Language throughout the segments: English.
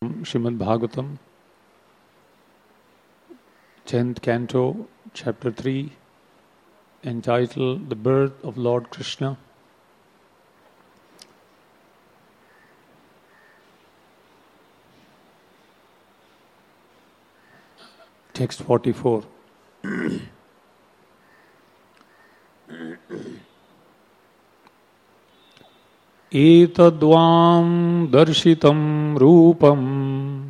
Srimad Bhagavatam, 10th Canto, Chapter 3, entitled The Birth of Lord Krishna. Text 44. Etadvam darshitam rupam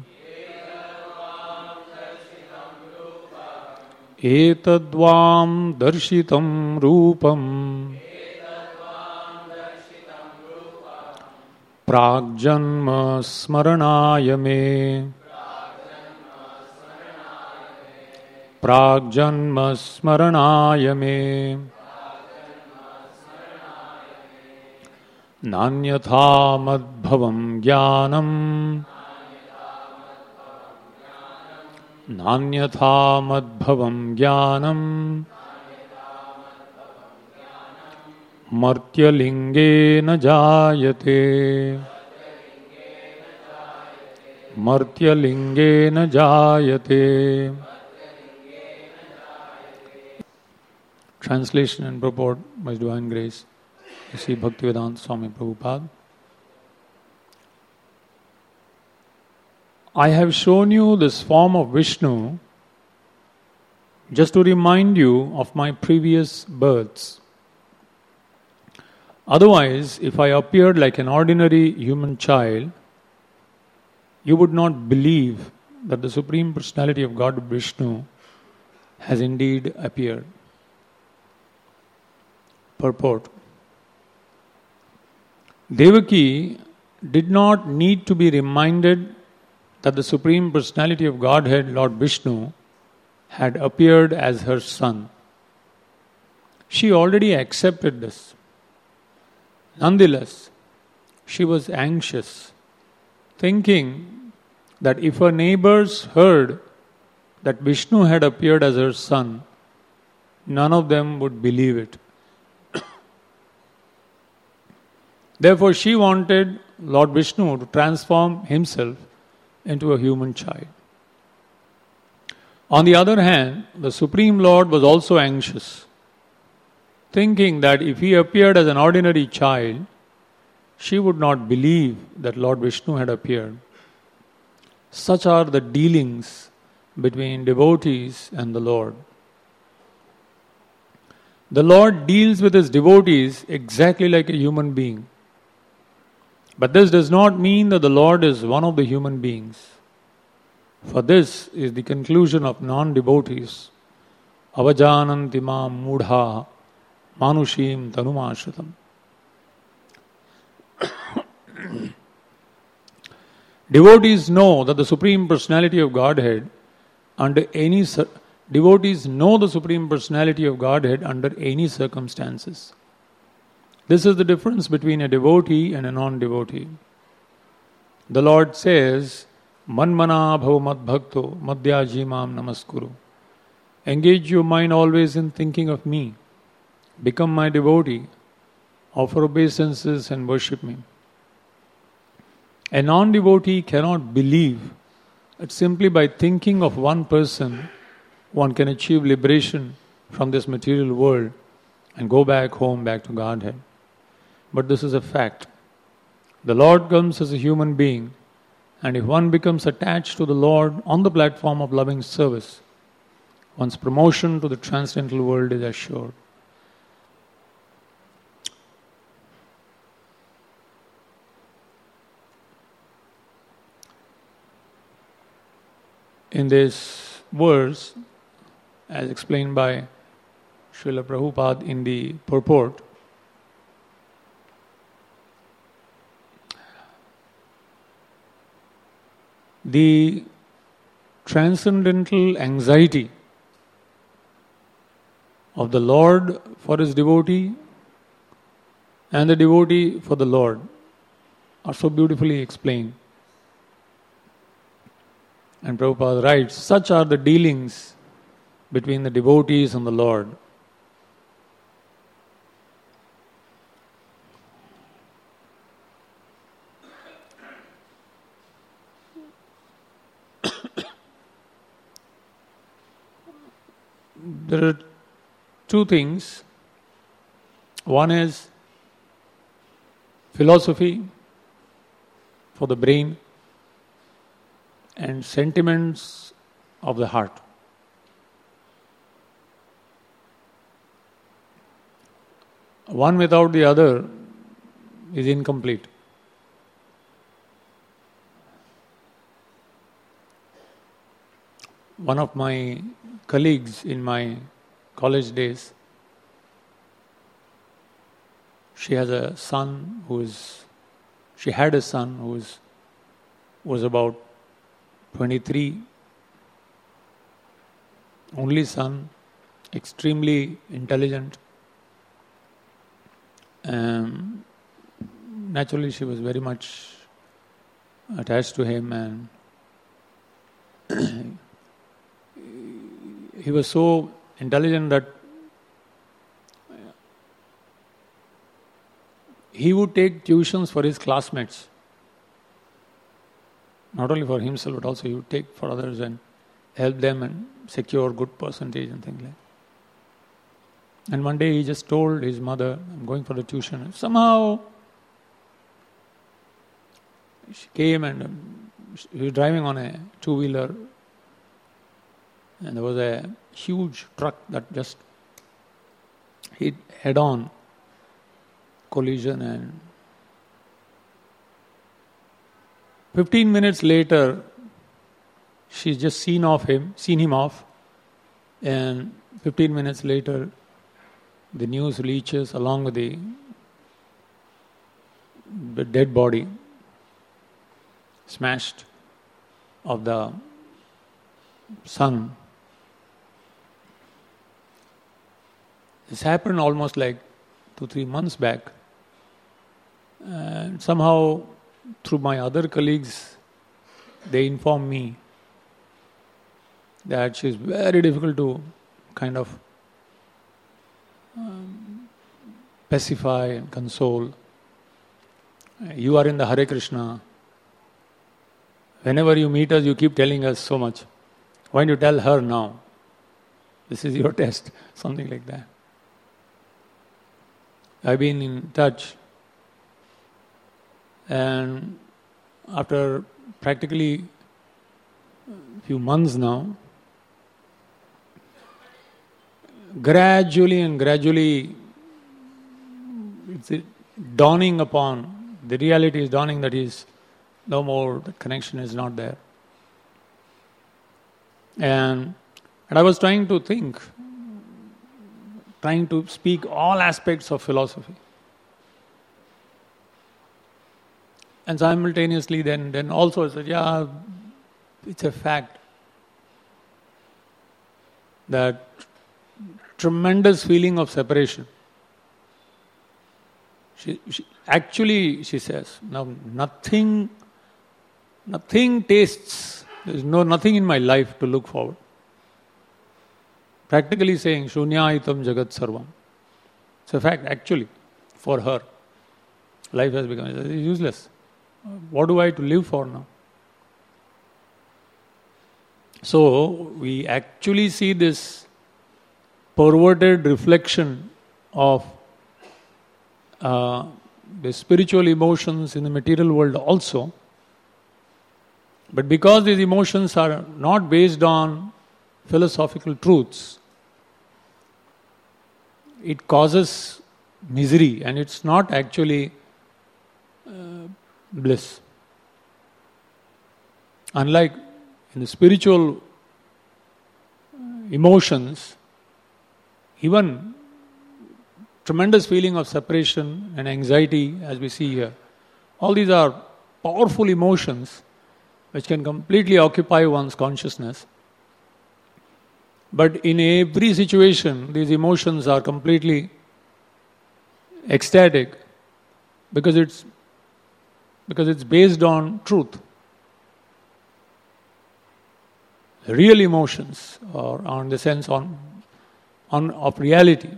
Etadvam darshitam rupam Pragjanma smaranaya me Pragjanma smaranaya me Nanyatha madbhavam jnanam Nanyatha madbhavam jnanam Martyalingena jayate Martyalingena jayate. Translation and purport by His Divine Grace Sri Bhaktivedanta Swami Prabhupada. I have shown you this form of Vishnu just to remind you of my previous births. Otherwise, if I appeared like an ordinary human child, you would not believe that the Supreme Personality of God Vishnu has indeed appeared. Purport. Devaki did not need to be reminded that the Supreme Personality of Godhead, Lord Vishnu, had appeared as her son. She already accepted this. Nonetheless, she was anxious, thinking that if her neighbors heard that Vishnu had appeared as her son, none of them would believe it. Therefore, she wanted Lord Vishnu to transform himself into a human child. On the other hand, the Supreme Lord was also anxious, thinking that if he appeared as an ordinary child, she would not believe that Lord Vishnu had appeared. Such are the dealings between devotees and the Lord. The Lord deals with his devotees exactly like a human being. But this does not mean that the Lord is one of the human beings. For this is the conclusion of non-devotees. Avajananti mam mudha manushim tanumashritam. Devotees know that the Supreme Personality of Godhead devotees know the Supreme Personality of Godhead under any circumstances. This is the difference between a devotee and a non-devotee. The Lord says, Manmana bhava madbhakto madhyajimam namaskuru. Engage your mind always in thinking of me. Become my devotee. Offer obeisances and worship me. A non-devotee cannot believe that simply by thinking of one person, one can achieve liberation from this material world and go back home, back to Godhead. But this is a fact. The Lord comes as a human being, and if one becomes attached to the Lord on the platform of loving service, one's promotion to the transcendental world is assured. In this verse, as explained by Srila Prabhupada in the purport, the transcendental anxiety of the Lord for his devotee and the devotee for the Lord are so beautifully explained. And Prabhupada writes, such are the dealings between the devotees and the Lord. there are two things. One is philosophy for the brain and sentiments of the heart. One without the other is incomplete. One of my colleagues in my college days, she had a son who was about 23, only son, extremely intelligent. Naturally, she was very much attached to him, and he was so intelligent that he would take tuitions for his classmates. Not only for himself, but also he would take for others and help them and secure good percentage and things like that. And one day he just told his mother, I'm going for the tuition. And somehow she came and he was driving on a two-wheeler, and there was a huge truck that just hit head-on, collision, and 15 minutes later she's just seen him off, and 15 minutes later the news reaches along with the dead body, smashed, of the son. This happened almost like 2-3 months back, and somehow through my other colleagues they informed me that she's very difficult to kind of pacify and console. You are in the Hare Krishna. Whenever you meet us, you keep telling us so much. Why don't you tell her now? This is your test. Something like that. I've been in touch, and after practically a few months now, gradually it's dawning upon, the reality is dawning that is no more, the connection is not there. And I was trying to speak all aspects of philosophy. And simultaneously then also I said, yeah, it's a fact that tremendous feeling of separation. She says, now nothing tastes, there is nothing in my life to look forward. Practically saying, Shunyaitam Jagat Sarvam. It's a fact, actually, for her. Life has become useless. What do I to live for now? So, we actually see this perverted reflection of the spiritual emotions in the material world also. But because these emotions are not based on philosophical truths, it causes misery, and it's not actually bliss. Unlike in the spiritual emotions, even tremendous feeling of separation and anxiety, as we see here, all these are powerful emotions which can completely occupy one's consciousness. But in every situation, these emotions are completely ecstatic because it's based on truth. Real emotions, or on the sense of reality.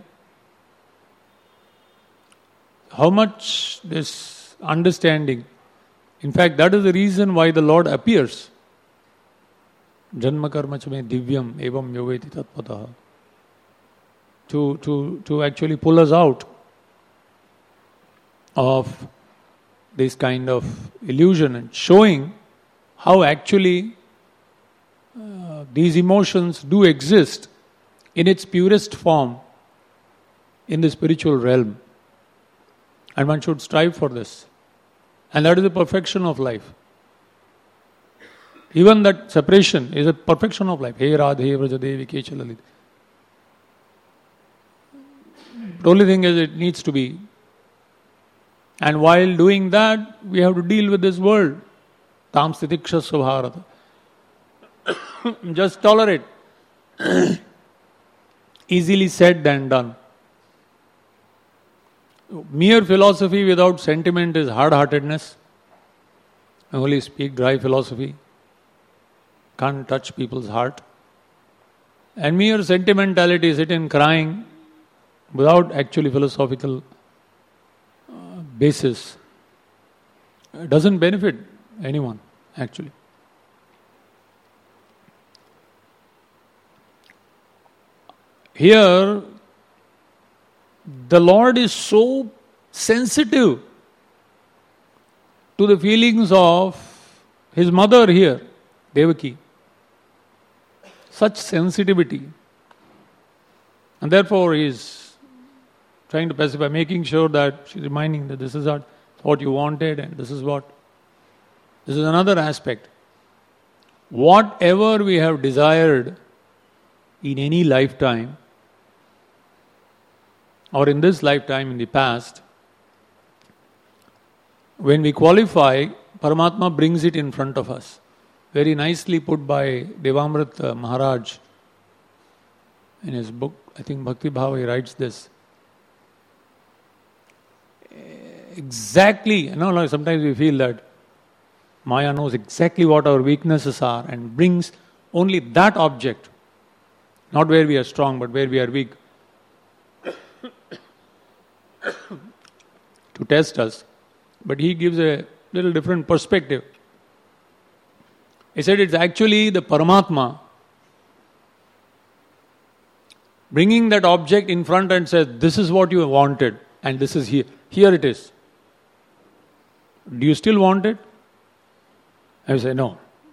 How much this understanding, in fact, that is the reason why the Lord appears. Janma karma chame divyam evam yoveti tatpataha. to actually pull us out of this kind of illusion and showing how actually these emotions do exist in its purest form in the spiritual realm. And one should strive for this. And that is the perfection of life. Even that separation is a perfection of life. Hey Radhe Vrajadevi Kechalalita. The only thing is it needs to be. And while doing that, we have to deal with this world. Tam Stitiksha Bharata. Just tolerate. Easily said than done. Mere philosophy without sentiment is hard-heartedness. I only speak dry philosophy. Can't touch people's heart. And mere sentimentality, sitting crying without actually philosophical basis, doesn't benefit anyone actually. Here, the Lord is so sensitive to the feelings of His mother here, Devaki. Such sensitivity. And therefore He is trying to pacify, making sure that she's reminding that this is what you wanted and this is another aspect. Whatever we have desired in any lifetime, or in this lifetime in the past, when we qualify, Paramatma brings it in front of us. Very nicely put by Devamrit Maharaj in his book, I think Bhakti Bhava, he writes this. Exactly, sometimes we feel that Maya knows exactly what our weaknesses are and brings only that object, not where we are strong but where we are weak, to test us. But he gives a little different perspective. He said it's actually the Paramatma bringing that object in front and says, this is what you wanted and this is here. Here it is. Do you still want it? I say, no.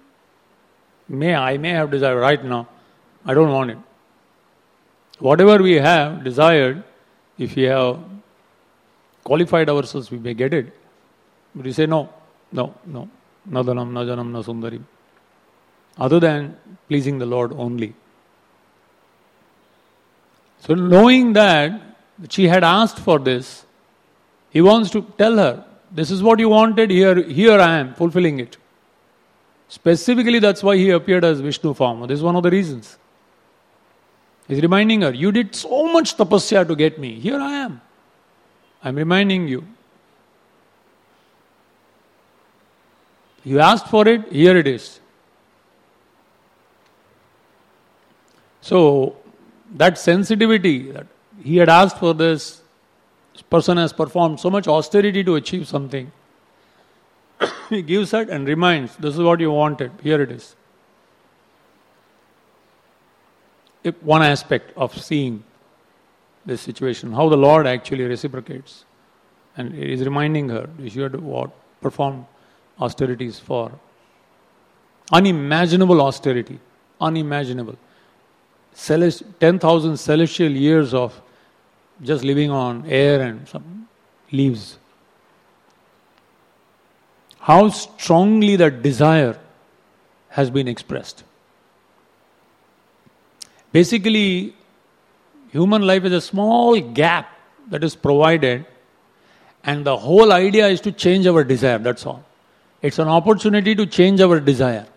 I may have desired right now. I don't want it. Whatever we have desired, if we have qualified ourselves, we may get it. But you say, no. Na dhanam, na janam, na sundarim. Other than pleasing the Lord only. So knowing that she had asked for this, he wants to tell her, this is what you wanted, here I am, fulfilling it. Specifically, that's why he appeared as Vishnu form. This is one of the reasons. He's reminding her, you did so much tapasya to get me. Here I am. I'm reminding you. You asked for it, here it is. So, that sensitivity, that he had asked for this person has performed so much austerity to achieve something. He gives it and reminds, this is what you wanted, here it is. One aspect of seeing this situation, how the Lord actually reciprocates. And he is reminding her, you had to perform austerities for. Unimaginable austerity. Unimaginable. 10,000 celestial years of just living on air and some leaves. How strongly that desire has been expressed. Basically, human life is a small gap that is provided, and the whole idea is to change our desire, that's all. It's an opportunity to change our desire.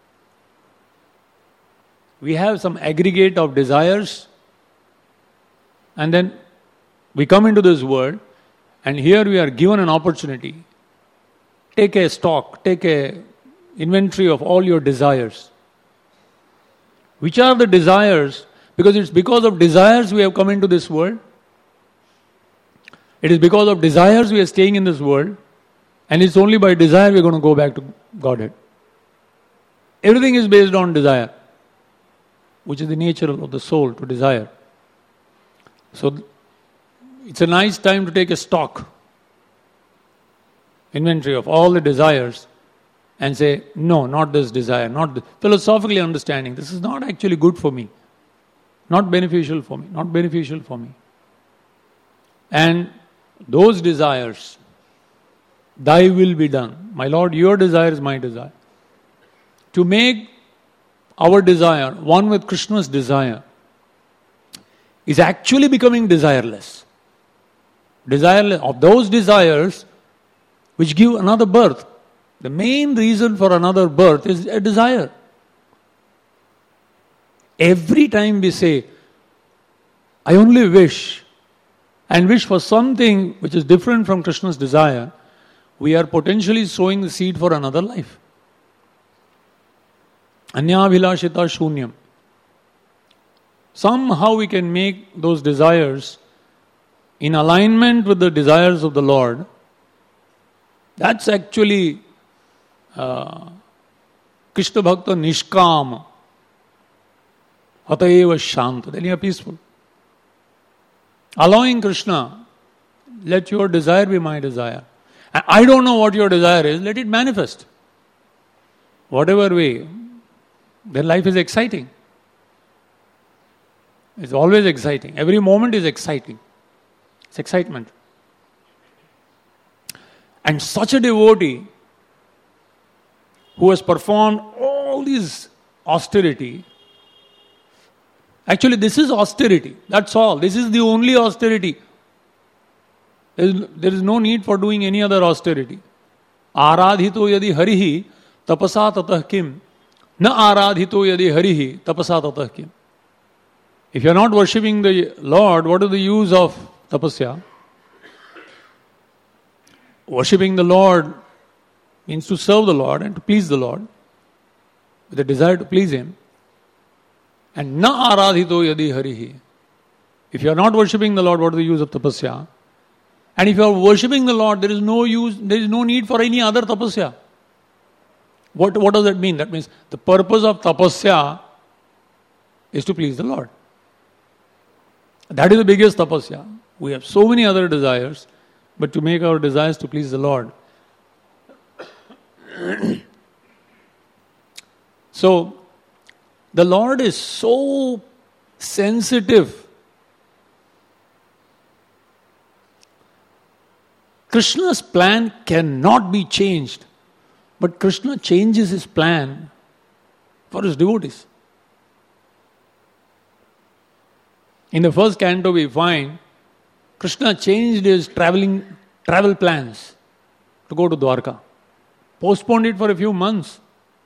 We have some aggregate of desires, and then we come into this world, and here we are given an opportunity. Take a stock, take a inventory of all your desires. Which are the desires? Because it's because of desires we have come into this world. It is because of desires we are staying in this world. And it's only by desire we are going to go back to Godhead. Everything is based on desire, which is the nature of the soul, to desire. So it's a nice time to take a stock, inventory of all the desires and say, no, not this desire, not this. Philosophically understanding, this is not actually good for me, not beneficial for me, not beneficial for me. And those desires, thy will be done. My Lord, your desire is my desire. To make our desire one with Krishna's desire is actually becoming desireless. Desireless of those desires which give another birth. The main reason for another birth is a desire. Every time we say, I only wish, and wish for something which is different from Krishna's desire, we are potentially sowing the seed for another life. Anyabhilashita shunyam. Somehow we can make those desires in alignment with the desires of the Lord. That's actually Krishna Bhakta Nishkam. Ataeva Shanta. Then you are peaceful. Allowing Krishna, let your desire be my desire. I don't know what your desire is, let it manifest. Whatever way, then life is exciting. It's always exciting. Every moment is exciting. It's excitement. And such a devotee who has performed all these austerity, actually this is austerity, that's all. This is the only austerity. There is no need for doing any other austerity. Aradhito yadi harihi tapasa tatah kim. Na aradhito yadi harihi tapasa tatah kim. If you are not worshipping the Lord, what is the use of tapasya? Worshipping the Lord means to serve the Lord and to please the Lord with a desire to please Him. And na aradhito yadi harihi. If you are not worshipping the Lord, what is the use of tapasya? And if you are worshipping the Lord, there is no need for any other tapasya. What does that mean? That means the purpose of tapasya is to please the Lord. That is the biggest tapasya. We have so many other desires, but to make our desires to please the Lord. So, the Lord is so sensitive. Krishna's plan cannot be changed, but Krishna changes his plan for his devotees. In the first canto we find Krishna changed his travel plans to go to Dwarka. Postponed it for a few months.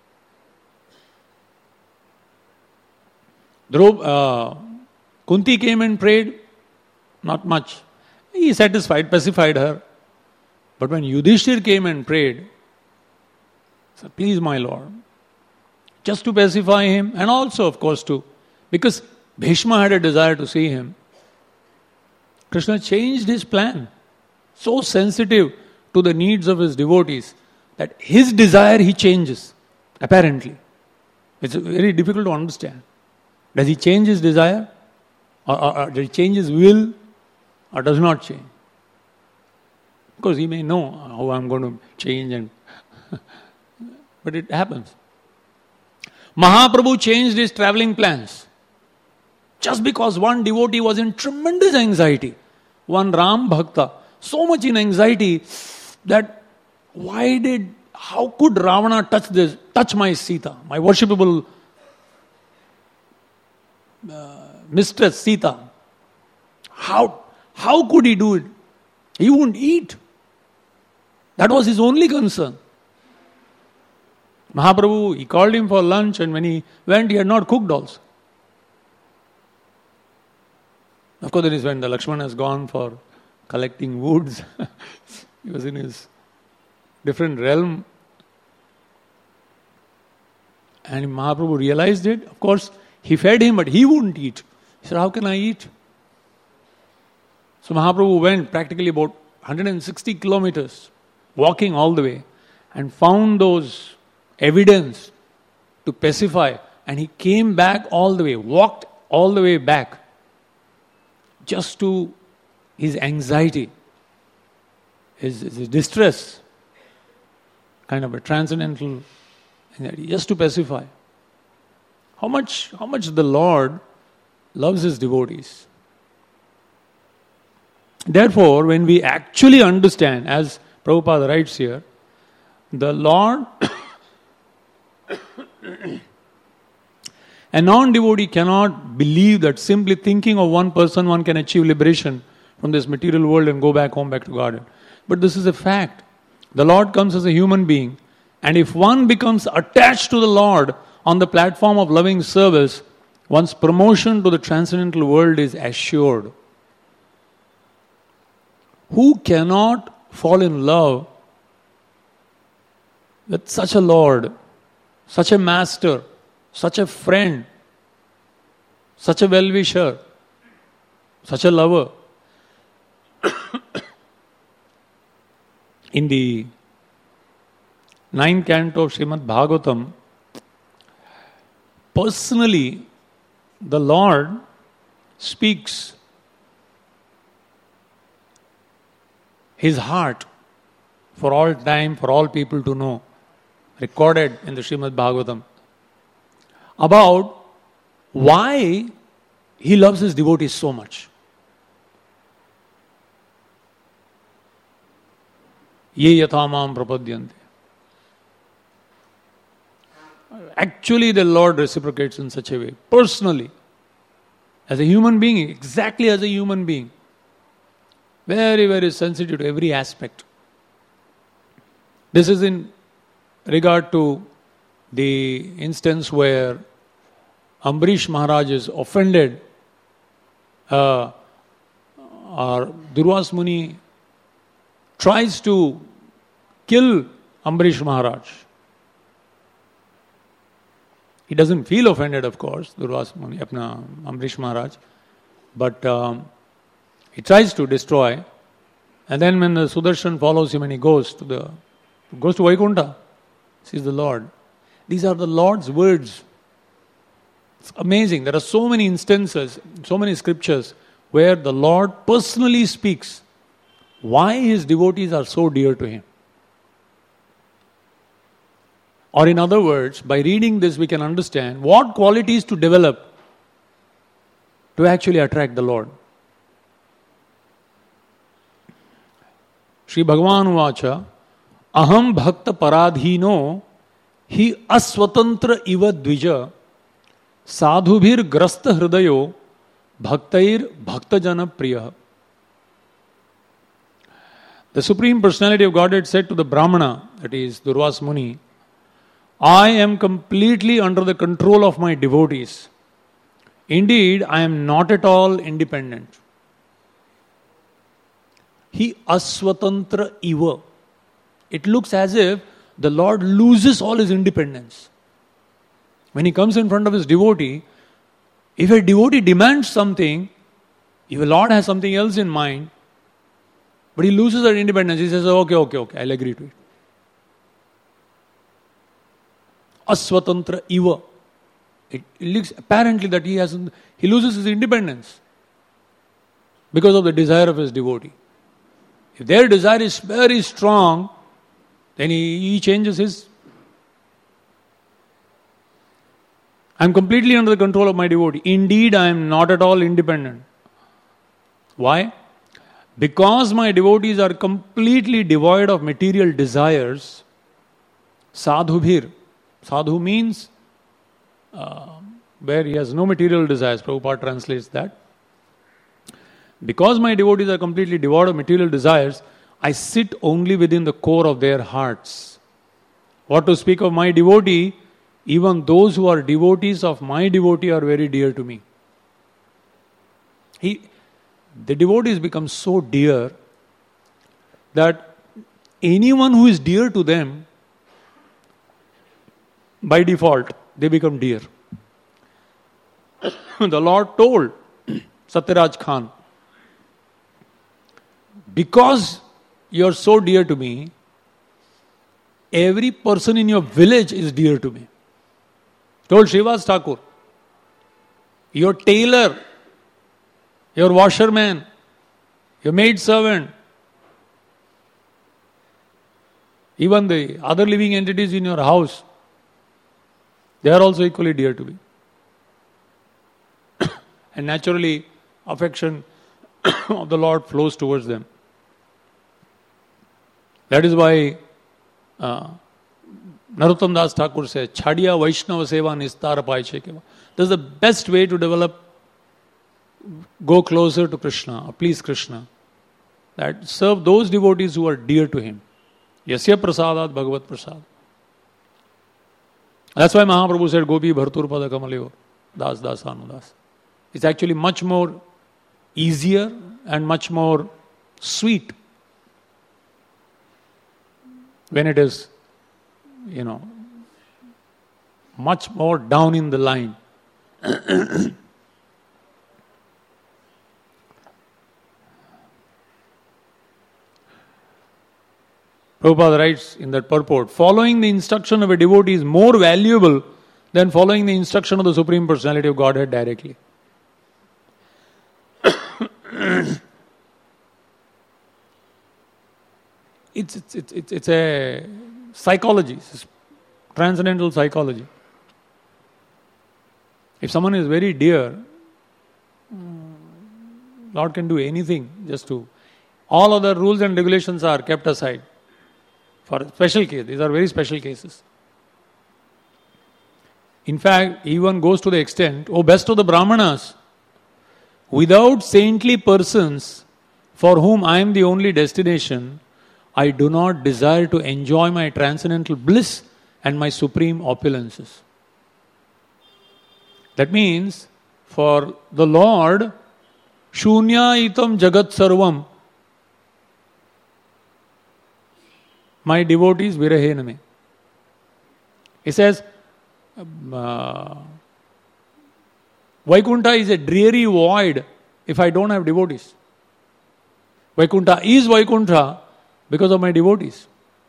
Kunti came and prayed, not much. He pacified her. But when Yudhishthir came and prayed, he said, please my Lord, just to pacify him and also of course because Bhishma had a desire to see him. Krishna changed his plan. So sensitive to the needs of his devotees that his desire he changes, apparently. It's very difficult to understand. Does he change his desire? Or does he change his will? Or does not change? Because he may know how I'm going to change but it happens. Mahaprabhu changed his travelling plans. Just because one devotee was in tremendous anxiety. One Ram Bhakta, so much in anxiety that how could Ravana touch my Sita, my worshipable mistress Sita? How could he do it? He wouldn't eat. That was his only concern. Mahaprabhu, he called him for lunch, and when he went, he had not cooked also. Of course, that is when the Lakshmana has gone for collecting woods. He was in his different realm. And Mahaprabhu realized it. Of course, he fed him, but he wouldn't eat. He said, how can I eat? So Mahaprabhu went practically about 160 kilometers, walking all the way, and found those evidence to pacify. And he came back all the way, walked all the way back, just to his anxiety, his distress, kind of a transcendental anxiety, just to pacify. How much the Lord loves his devotees. Therefore, when we actually understand, as Prabhupada writes here, the Lord, a non-devotee cannot believe that simply thinking of one person one can achieve liberation from this material world and go back home, back to Godhead. But this is a fact. The Lord comes as a human being, and if one becomes attached to the Lord on the platform of loving service, one's promotion to the transcendental world is assured. Who cannot fall in love with such a Lord, such a master, such a friend, such a well-wisher, such a lover? In the 9th canto of Srimad Bhagavatam, personally, the Lord speaks his heart for all time, for all people to know, recorded in the Srimad Bhagavatam, about why he loves his devotees so much. Ye yathamam prapadyante. Actually, the Lord reciprocates in such a way, personally, as a human being, exactly as a human being. Very, very sensitive to every aspect. This is in regard to the instance where Ambarish Maharaj is offended, or Durvas Muni tries to kill Ambarish Maharaj. He doesn't feel offended, of course, Durvas Muni, Ambarish Maharaj, but he tries to destroy. And then when the Sudarshan follows him and he goes to Vaikuntha, sees the Lord. These are the Lord's words. It's amazing. There are so many instances, so many scriptures where the Lord personally speaks why his devotees are so dear to him. Or in other words, by reading this we can understand what qualities to develop to actually attract the Lord. Shri Bhagavan Uvacha, Aham Bhakta Paradhino Hi Aswatantra Iva Dvija Sadhubhir Grasta Hridayo Bhaktair Bhaktajana Priya. The Supreme Personality of Godhead said to the Brahmana, that is Durvas Muni, I am completely under the control of my devotees. Indeed, I am not at all independent. He aswatantra iva. It looks as if the Lord loses all his independence. When he comes in front of his devotee, if a devotee demands something, if a Lord has something else in mind, but he loses that independence, he says, okay, I'll agree to it. Aswatantra iva. It looks apparently that he loses his independence because of the desire of his devotee. If their desire is very strong, then he changes his. I am completely under the control of my devotee. Indeed, I am not at all independent. Why? Because my devotees are completely devoid of material desires. Sadhubhir. Sadhu means where he has no material desires. Prabhupada translates that. Because my devotees are completely devoid of material desires, I sit only within the core of their hearts. What to speak of my devotee, even those who are devotees of my devotee are very dear to me. The devotees become so dear that anyone who is dear to them, by default, they become dear. The Lord told Satyaraj Khan, because you are so dear to me, every person in your village is dear to me. Told Srivas Thakur, your tailor your washerman, your maid servant, even the other living entities in your house, they are also equally dear to me. And naturally, affection of the Lord flows towards them. That is why Narottam Das Thakur says, Chhadiya Vaishnava Seva Nistara Paiche Keva. This is the best way to develop, go closer to Krishna, please Krishna. That serve those devotees who are dear to him. Yasya prasadat bhagavat prasad. That's why Mahaprabhu said, Gopi bhartur pada kamalayo, das das anudas. It's actually much more easier and much more sweet when it is, much more down in the line. Prabhupada writes in that purport, following the instruction of a devotee is more valuable than following the instruction of the Supreme Personality of Godhead directly. It's a psychology, it's transcendental psychology. If someone is very dear, Lord can do anything just to. All other rules and regulations are kept aside for special cases. These are very special cases. In fact, he even goes to the extent, O best of the Brahmanas, without saintly persons for whom I am the only destination, I do not desire to enjoy my transcendental bliss and my supreme opulences. That means, for the Lord, Shunyaitam Jagat Sarvam, my devotees virahena me. He says, Vaikuntha is a dreary void if I don't have devotees. Vaikuntha is Vaikuntha because of my devotees.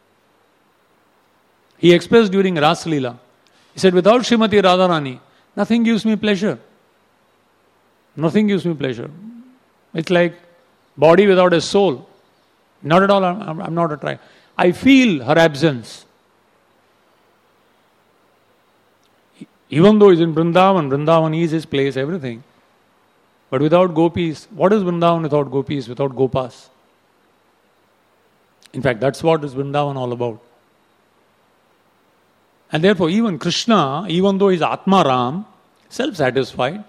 He expressed during Ras Leela, he said, without Srimati Radharani, nothing gives me pleasure. Nothing gives me pleasure. It's like body without a soul. Not at all, I'm not attracted. I feel her absence. Even though he's in Vrindavan, Vrindavan is his place, everything. But without gopis, what is Vrindavan without gopis, without gopas? In fact, that's what is Vrindavan all about. And therefore, even Krishna, even though he's Atma Ram, self-satisfied,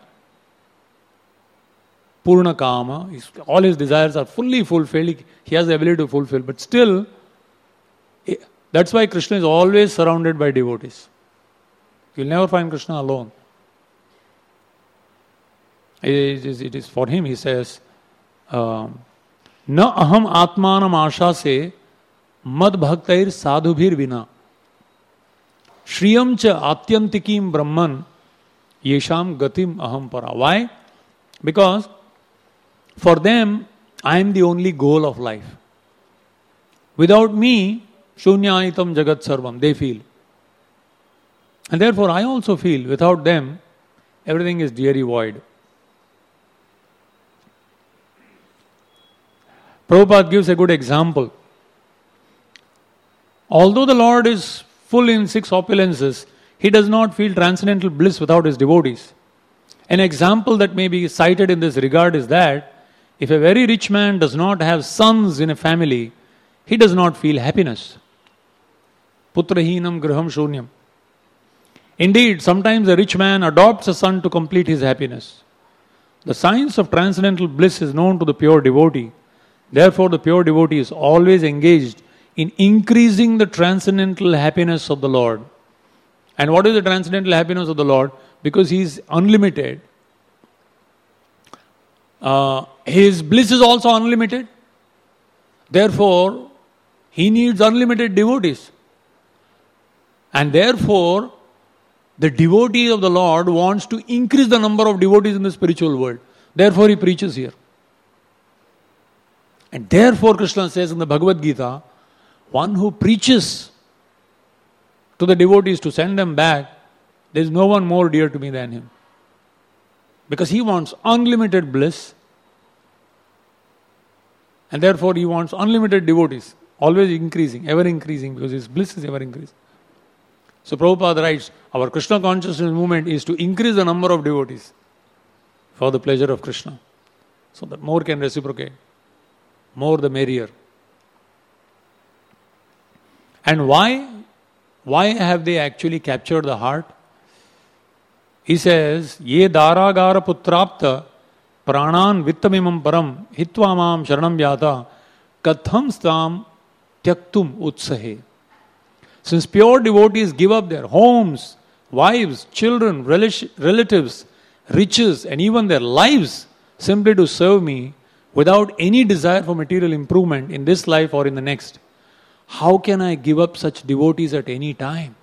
Purna Kama, all his desires are fully fulfilled, he has the ability to fulfill, but still, that's why Krishna is always surrounded by devotees. You'll never find Krishna alone. It is for him, he says, Na aham atmanam asha se mad bhaktair sadhubhir vina shriyam cha atyantikim brahman yesham gatim aham para. Why? Because for them, I am the only goal of life. Without me, shunyaitam jagat sarvam, they feel. And therefore, I also feel without them, everything is dreary void. Prabhupada gives a good example. Although the Lord is full in 6 opulences, he does not feel transcendental bliss without his devotees. An example that may be cited in this regard is that if a very rich man does not have sons in a family, he does not feel happiness. Putrahinam graham shunyam. Indeed, sometimes a rich man adopts a son to complete his happiness. The science of transcendental bliss is known to the pure devotee. Therefore, the pure devotee is always engaged in increasing the transcendental happiness of the Lord. And what is the transcendental happiness of the Lord? Because he is unlimited. His bliss is also unlimited. Therefore, he needs unlimited devotees. And therefore, the devotee of the Lord wants to increase the number of devotees in the spiritual world. Therefore, he preaches here. And therefore, Krishna says in the Bhagavad Gita, one who preaches to the devotees to send them back, there is no one more dear to me than him. Because he wants unlimited bliss And therefore he wants unlimited devotees, always increasing, ever increasing, because his bliss is ever increasing. So Prabhupada writes, our Krishna consciousness movement is to increase the number of devotees for the pleasure of Krishna, so that more can reciprocate. More the merrier. And why? Why have they actually captured the heart? He says, Ye daragara putrapta pranan vittamimam param hitvamam sharanam vyata katham stam tyaktum utsahe. Since pure devotees give up their homes, wives, children, relatives, riches, and even their lives simply to serve me without any desire for material improvement in this life or in the next, how can I give up such devotees at any time?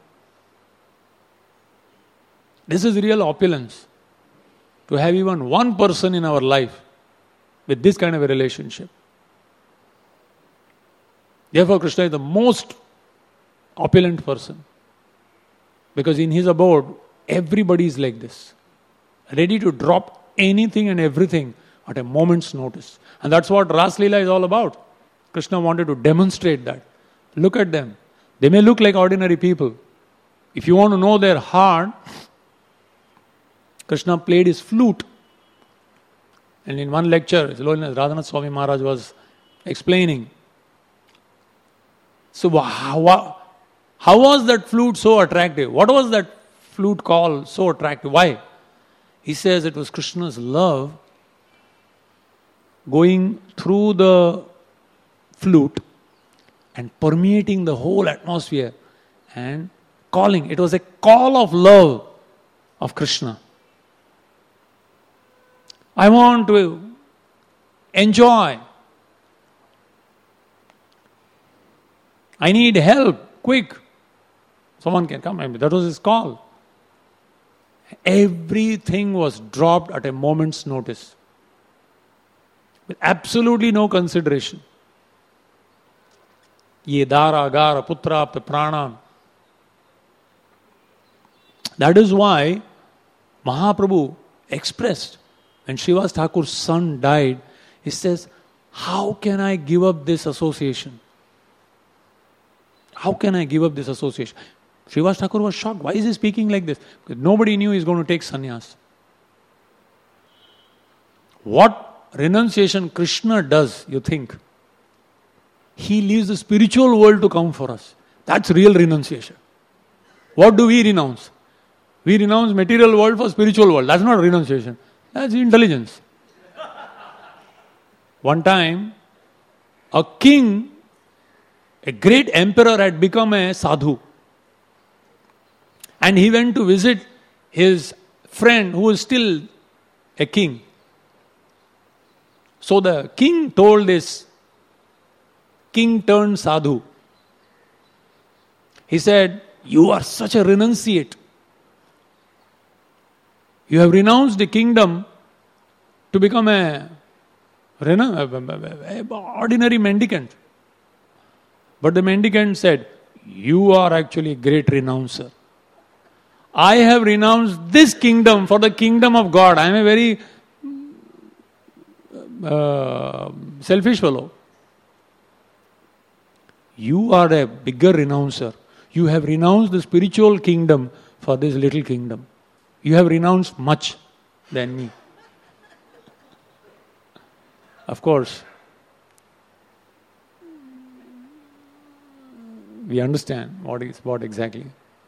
This is real opulence. To have even one person in our life with this kind of a relationship. Therefore, Krishna is the most opulent person. Because in his abode, everybody is like this. Ready to drop anything and everything at a moment's notice. And that's what Ras Leela is all about. Krishna wanted to demonstrate that. Look at them. They may look like ordinary people. If you want to know their heart, Krishna played his flute. And in one lecture, His Holiness Radhanath Swami Maharaj was explaining. So how was that flute so attractive? What was that flute called so attractive? Why? He says it was Krishna's love going through the flute and permeating the whole atmosphere and calling. It was a call of love of Krishna. I want to enjoy. I need help, quick. Someone can come. That was his call. Everything was dropped at a moment's notice. With absolutely no consideration. Ye dara, gara, putra, prana. That is why Mahaprabhu expressed, when Srivas Thakur's son died, he says, how can I give up this association? How can I give up this association? Srivas Thakur was shocked. Why is he speaking like this? Because nobody knew he was going to take sannyas. What renunciation Krishna does, you think? He leaves the spiritual world to come for us. That's real renunciation. What do we renounce? We renounce material world for spiritual world. That's not renunciation. That's intelligence. One time, a king, a great emperor had become a sadhu. And he went to visit his friend who was still a king. So the king told this king turned sadhu. He said, you are such a renunciate. You have renounced the kingdom to become a ordinary mendicant. But the mendicant said, you are actually a great renouncer. I have renounced this kingdom for the kingdom of God. I am a very selfish fellow. You are a bigger renouncer. You have renounced the spiritual kingdom for this little kingdom. You have renounced much than me. Of course, we understand what exactly.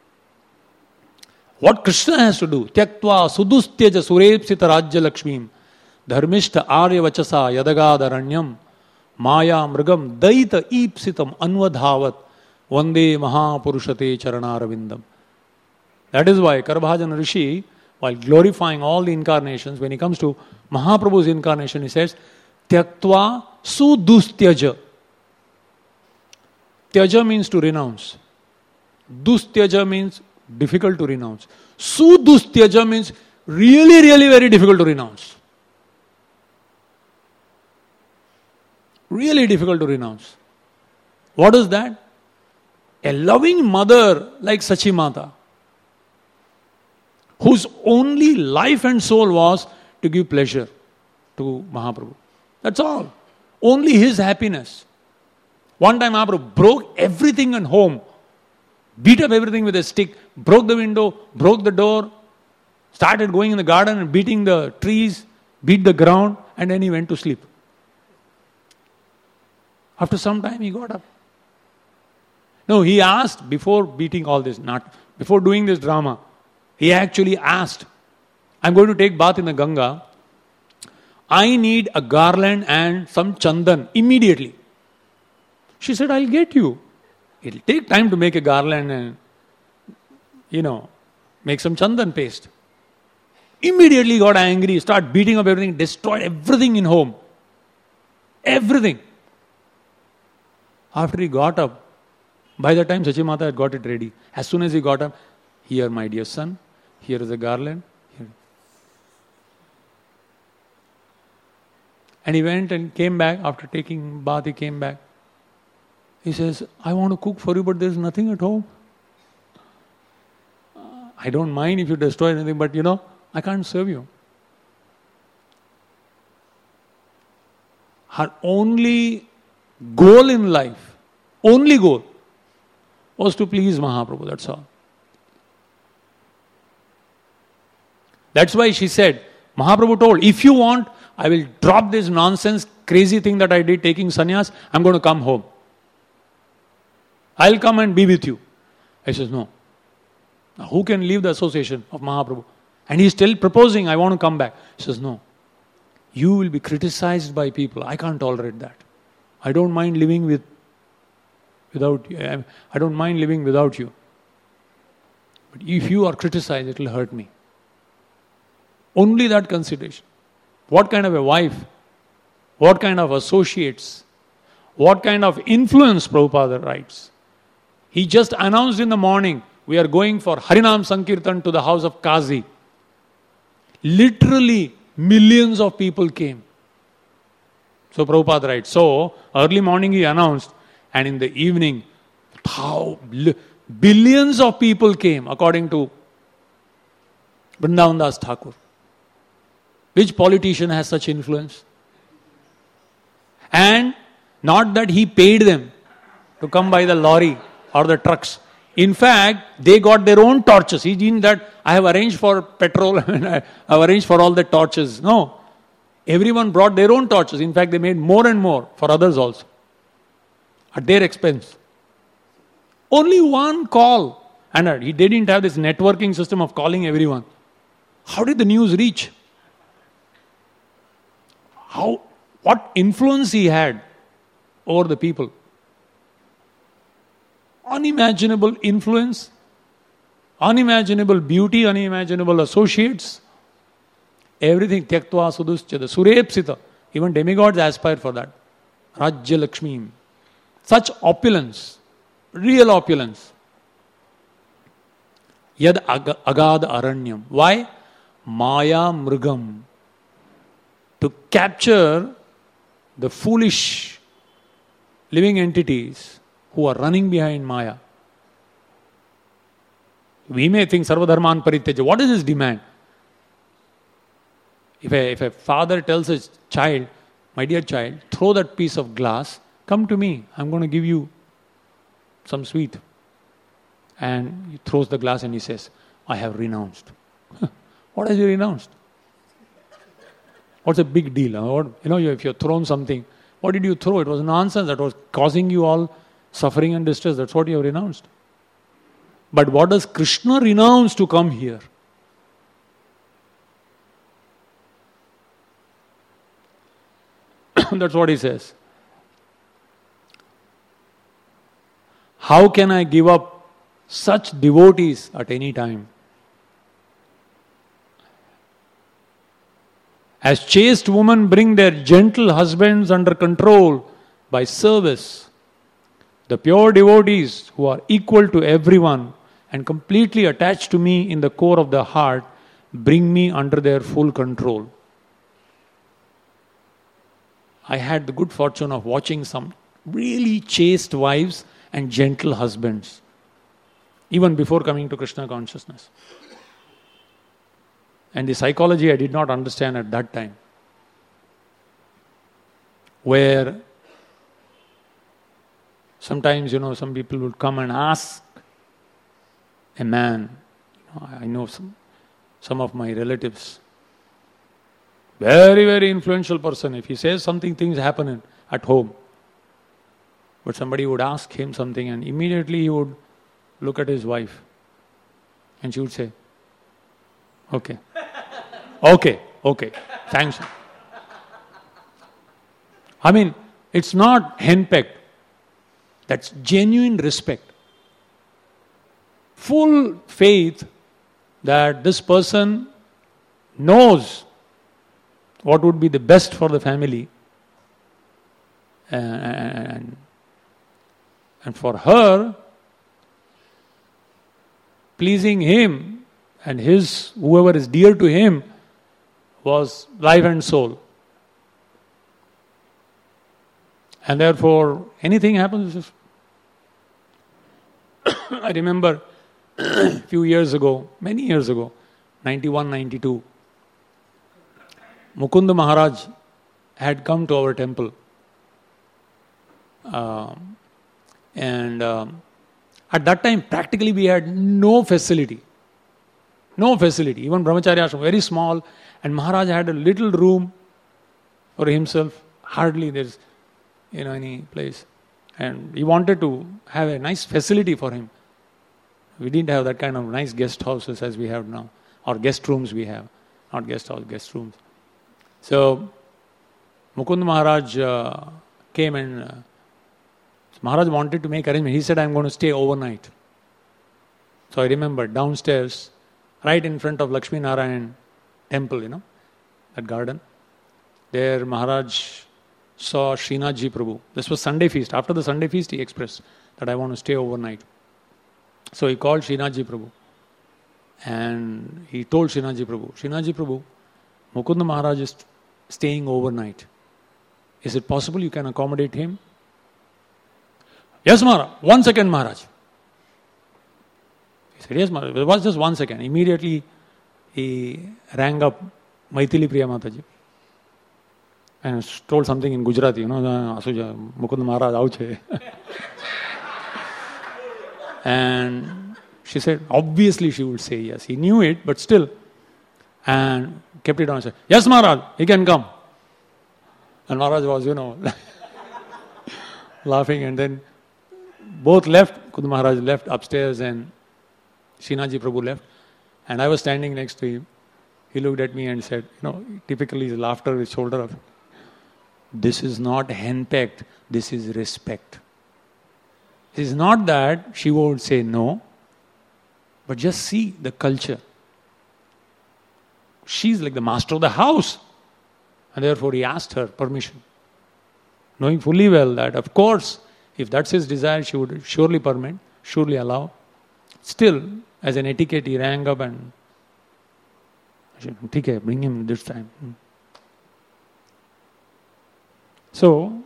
What Krishna has to do. Tyaktva sudustyaja surepsita rajya lakshmim dharmishta arya vachasa yadagadharanyam maya mrigam daita ipsitam anvadhavat vande mahapurushate charanarvindam. That is why Karabhajan Rishi, while glorifying all the incarnations, when he comes to Mahaprabhu's incarnation, he says, Tyaktva sudustyaja. Tyaja means to renounce. Dustyaja means difficult to renounce. Sudustyaja means really, really very difficult to renounce. Really difficult to renounce. What is that? A loving mother like Sachi Mata, whose only life and soul was to give pleasure to Mahaprabhu. That's all. Only his happiness. One time Mahaprabhu broke everything at home. Beat up everything with a stick. Broke the window, broke the door. Started going in the garden and beating the trees. Beat the ground. And then he went to sleep. After some time he got up. No, he asked before beating all this, not before doing this drama. He actually asked, I'm going to take bath in the Ganga. I need a garland and some chandan immediately. She said, I'll get you. It'll take time to make a garland and, make some chandan paste. Immediately got angry, started beating up everything, destroyed everything in home. Everything. After he got up, by the time Sachi Mata had got it ready, as soon as he got up, here my dear son, here is a garland. Here. And he went and came back, after taking bath he came back. He says, I want to cook for you but there is nothing at home. I don't mind if you destroy anything but I can't serve you. Her only goal in life, only goal, was to please Mahaprabhu, that's all. That's why she said, Mahaprabhu told, if you want, I will drop this nonsense, crazy thing that I did taking sannyas, I'm going to come home. I'll come and be with you. I says, no. Now, who can leave the association of Mahaprabhu? And he's still proposing, I want to come back. He says, no. You will be criticized by people. I can't tolerate that. I don't mind living without you. I don't mind living without you. But if you are criticized, it will hurt me. Only that consideration. What kind of a wife? What kind of associates? What kind of influence Prabhupada writes? He just announced in the morning, we are going for Harinam Sankirtan to the house of Kazi. Literally, millions of people came. So Prabhupada writes, so early morning he announced, and in the evening, billions of people came, according to Vrindavan Das Thakur. Which politician has such influence? And not that he paid them to come by the lorry or the trucks. In fact, they got their own torches. He didn't that I have arranged for petrol and I have arranged for all the torches. No. Everyone brought their own torches. In fact, they made more and more for others also. At their expense. Only one call. And he didn't have this networking system of calling everyone. How did the news reach? What influence he had over the people? Unimaginable influence, unimaginable beauty, unimaginable associates. Everything. Tyaktva suduschada, surepsita. Even demigods aspire for that. Rajya Lakshmi. Such opulence. Real opulence. Yad agad aranyam. Why? Maya mrugam. To capture the foolish living entities who are running behind Maya. We may think Sarvadharman Parityaja. What is his demand? If a father tells his child, my dear child, throw that piece of glass, come to me, I'm going to give you some sweet. And he throws the glass and he says, I have renounced. What has he renounced? What's a big deal? If you've thrown something, what did you throw? It was nonsense that was causing you all suffering and distress. That's what you have renounced. But what does Krishna renounce to come here? That's what he says. How can I give up such devotees at any time? As chaste women bring their gentle husbands under control by service, the pure devotees who are equal to everyone and completely attached to me in the core of the heart bring me under their full control. I had the good fortune of watching some really chaste wives and gentle husbands, even before coming to Krishna consciousness. And the psychology I did not understand at that time. where sometimes, some people would come and ask a man, I know some of my relatives, very, very influential person, if he says something, things happen at home. But somebody would ask him something and immediately he would look at his wife and she would say, okay, thanks. I mean, it's not henpecked. That's genuine respect. Full faith that this person knows what would be the best for the family, and for her, pleasing him and whoever is dear to him was life and soul. And therefore, anything happens. I remember a few years ago, many years ago, 91, 92, Mukunda Maharaj had come to our temple. And at that time, practically we had no facility. No facility. Even Brahmacharya Ashram, very small. And Maharaj had a little room for himself. Hardly there's any place. And he wanted to have a nice facility for him. We didn't have that kind of nice guest houses as we have now. Or guest rooms we have. Not guest house, guest rooms. So, Mukund Maharaj came and Maharaj wanted to make arrangement. He said, I'm going to stay overnight. So I remember downstairs, right in front of Lakshmi Narayan temple, that garden. There Maharaj saw Srinathji Prabhu. This was Sunday feast. After the Sunday feast, he expressed that I want to stay overnight. So he called Srinathji Prabhu. And he told Srinathji Prabhu, Mukunda Maharaj is staying overnight. Is it possible you can accommodate him? Yes, Maharaj. 1 second, Maharaj. He said, yes, Maharaj. It was just 1 second. Immediately, he rang up Maithili Priya Mataji and told something in Gujarati, Mukunda Maharaj out. And she said, obviously she would say yes. He knew it, but still. And kept it on and said, yes, Maharaj, he can come. And Maharaj was, laughing, and then both left. Mukunda Maharaj left upstairs and Srinathji Prabhu left. And I was standing next to him. He looked at me and said, typically his laughter with shoulder up. This is not henpecked, this is respect. It is not that she won't say no, but just see the culture. She's like the master of the house. And therefore he asked her permission. Knowing fully well that, of course, if that's his desire, she would surely permit, surely allow. Still, as an etiquette, he rang up and said, okay, bring him this time. So,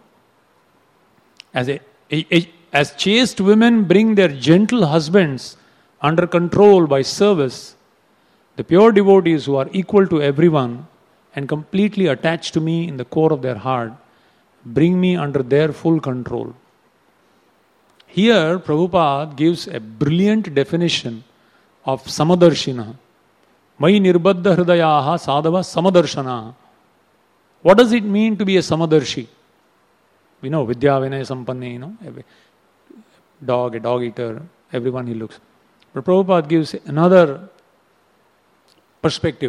as chaste women bring their gentle husbands under control by service, the pure devotees who are equal to everyone and completely attached to me in the core of their heart bring me under their full control. Here, Prabhupada gives a brilliant definition of samadarshina. Mai nirbaddha hridayaha sadhava samadarshana. What does it mean to be a samadarshi? We know Vidya Vinaya Sampanne, a dog eater, everyone he looks. But Prabhupada gives another perspective.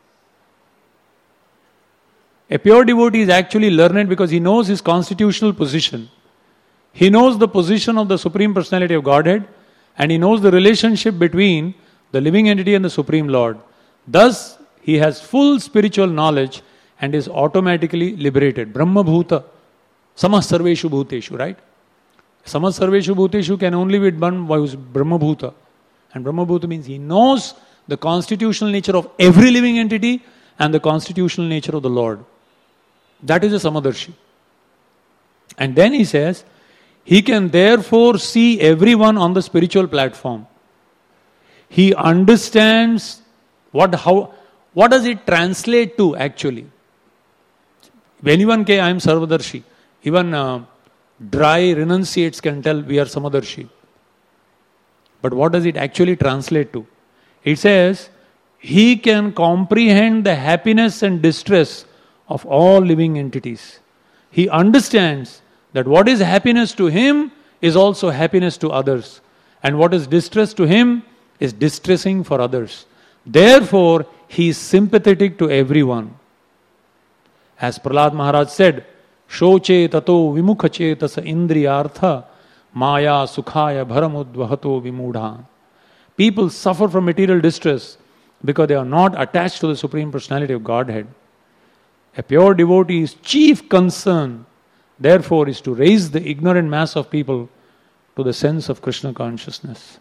A pure devotee is actually learned because he knows his constitutional position. He knows the position of the Supreme Personality of Godhead, and he knows the relationship between the living entity and the Supreme Lord. Thus, he has full spiritual knowledge and is automatically liberated. Brahma Bhuta, Samah Sarveshu Bhuteshu, right? Samah Sarveshu Bhuteshu can only be done by Brahma Bhuta. And Brahma Bhuta means he knows the constitutional nature of every living entity and the constitutional nature of the Lord. That is a Samadarshi. And then he says, he can therefore see everyone on the spiritual platform. He understands what does it translate to actually. Anyone say, I am Sarvadarshi. Even dry renunciates can tell we are some other sheep. But what does it actually translate to? It says, he can comprehend the happiness and distress of all living entities. He understands that what is happiness to him is also happiness to others. And what is distress to him is distressing for others. Therefore, he is sympathetic to everyone. As Prahlad Maharaj said, Shoche tato vimukha chetasa indriyartha maya sukhaya bharamudvahato vimudha. People suffer from material distress because they are not attached to the Supreme Personality of Godhead. A pure devotee's chief concern, therefore, is to raise the ignorant mass of people to the sense of Krishna consciousness.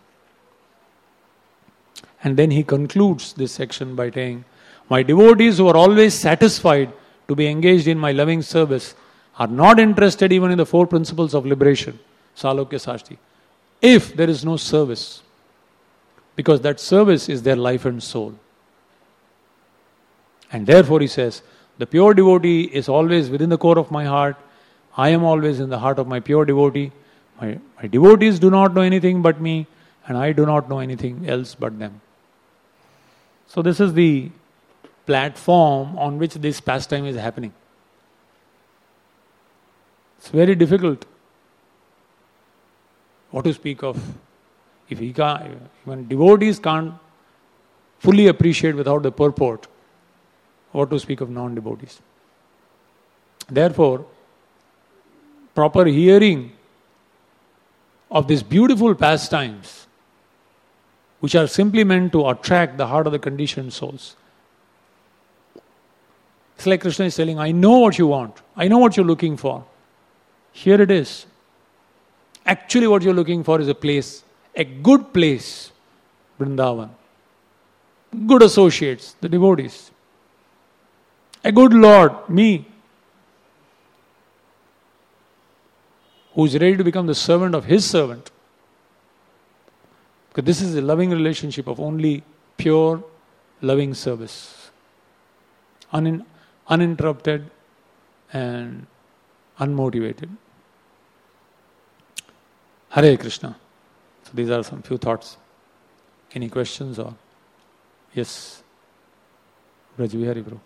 And then he concludes this section by saying, my devotees who are always satisfied to be engaged in my loving service are not interested even in the 4 principles of liberation, Salokya Sashti, if there is no service. Because that service is their life and soul. And therefore he says, the pure devotee is always within the core of my heart. I am always in the heart of my pure devotee. My devotees do not know anything but me, and I do not know anything else but them. So this is the platform on which this pastime is happening. It's very difficult. What to speak of? If he can't, even devotees can't fully appreciate without the purport, what to speak of non-devotees? Therefore, proper hearing of these beautiful pastimes, which are simply meant to attract the heart of the conditioned souls. It's like Krishna is telling, I know what you want. I know what you're looking for. Here it is. Actually what you're looking for is a place, a good place, Vrindavan. Good associates, the devotees. A good Lord, me, who is ready to become the servant of his servant. Because this is a loving relationship of only pure, loving service. Uninterrupted and unmotivated. Hare Krishna. So these are some few thoughts. Any questions or? Yes. Rajvihari Prabhu.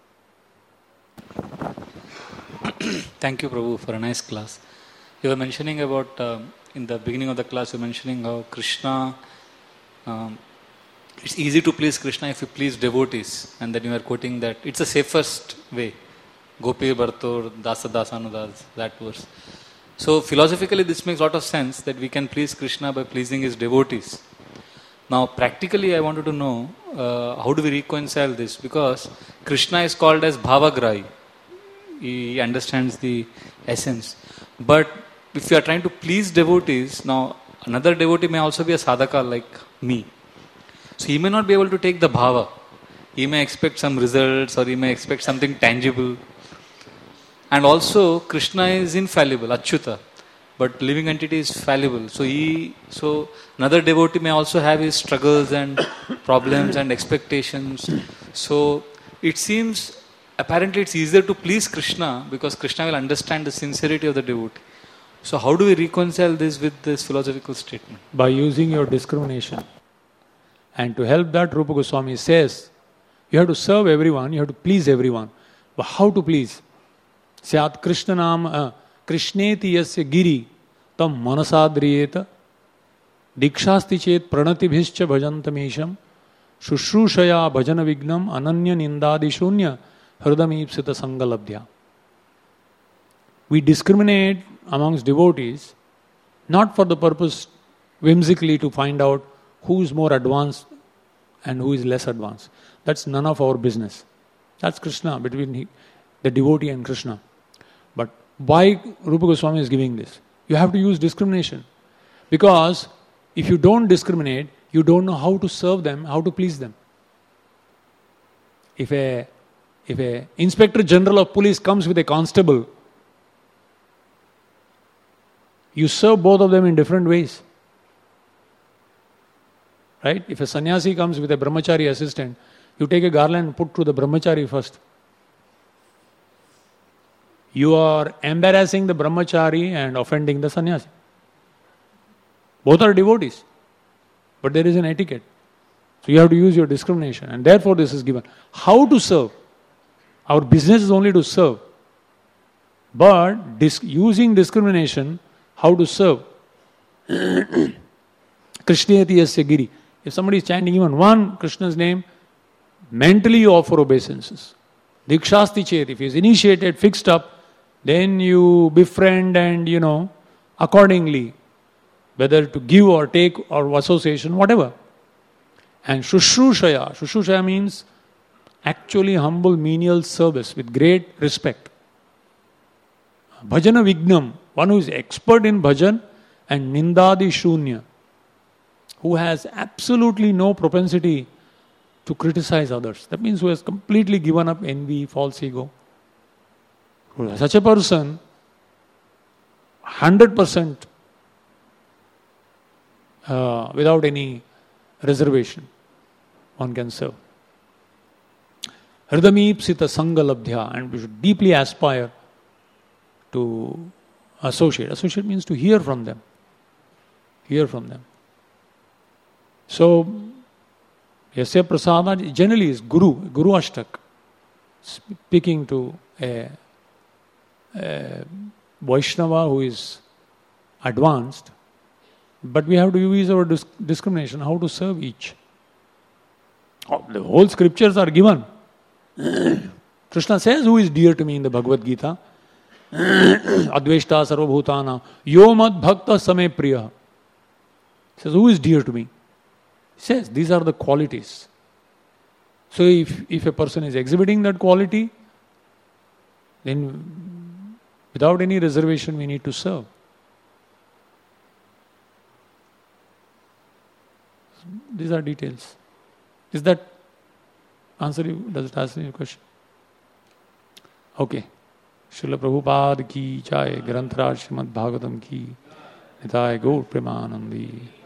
Thank you, Prabhu, for a nice class. You were mentioning about, in the beginning of the class, you were mentioning how Krishna, it's easy to please Krishna if you please devotees. And then you were quoting that it's the safest way. Gopi Bhartor, Dasa Dasanudas, that verse. So philosophically this makes a lot of sense that we can please Krishna by pleasing his devotees. Now practically I wanted to know how do we reconcile this, because Krishna is called as Bhavagrahi. He understands the essence. But if you are trying to please devotees, now another devotee may also be a sadhaka like me. So he may not be able to take the bhava. He may expect some results or he may expect something tangible. And also Krishna is infallible, Achyuta. But living entity is fallible. So another devotee may also have his struggles and problems and expectations. So it seems, apparently it's easier to please Krishna because Krishna will understand the sincerity of the devotee. So how do we reconcile this with this philosophical statement? By using your discrimination. And to help that, Rupa Goswami says, you have to serve everyone, you have to please everyone. But how to please? Syat Krishna Nam Krishneti Yasya Giri Tam Manasadriyeta Dikshasti Chet Pranatibhischa Bhajantamesham Shushrusaya Bhajana Vignam Ananya Nindadi Shunya Hridamipsita Sangalabdhya. We discriminate amongst devotees not for the purpose whimsically to find out who is more advanced and who is less advanced. That's none of our business. That's Krishna, between the devotee and Krishna. But why Rupa Goswami is giving this? You have to use discrimination. Because if you don't discriminate, you don't know how to serve them, how to please them. If a Inspector General of Police comes with a constable, you serve both of them in different ways. Right? If a sannyasi comes with a brahmachari assistant, you take a garland and put to the brahmachari first. you are embarrassing the brahmachari and offending the sannyasi. Both are devotees, but there is an etiquette. So you have to use your discrimination, and therefore this is given. How to serve? Our business is only to serve. But using discrimination, how to serve? Krishneti yasya giri. If somebody is chanting even one Krishna's name, mentally you offer obeisances. Dikshasti chet, if he is initiated, fixed up, then you befriend and, accordingly, whether to give or take or association, whatever. And Shushrusha means actually humble menial service with great respect. Bhajana Vignam, one who is expert in bhajan, and Nindadi Shunya, who has absolutely no propensity to criticize others. That means who has completely given up envy, false ego. Such a person, 100% without any reservation, one can serve. Hridamipsita Sangalabdhya, and we should deeply aspire to associate. Associate means to hear from them. Hear from them. So, Yasya Prasada generally is Guru Ashtak, speaking to a Vaishnava who is advanced, but we have to use our discrimination, how to serve each. The whole scriptures are given. Krishna says, who is dear to me in the Bhagavad Gita? Adveshta sarvabhutana yo mad bhakta same priya. He says, who is dear to me? He says, these are the qualities. So if a person is exhibiting that quality, then without any reservation we need to serve. These are details. Does it answer your question? Okay. Srila Prabhupada ki jai, Grantaraj Srimad Bhagavatam ki, Nitai Gaur Premanandi.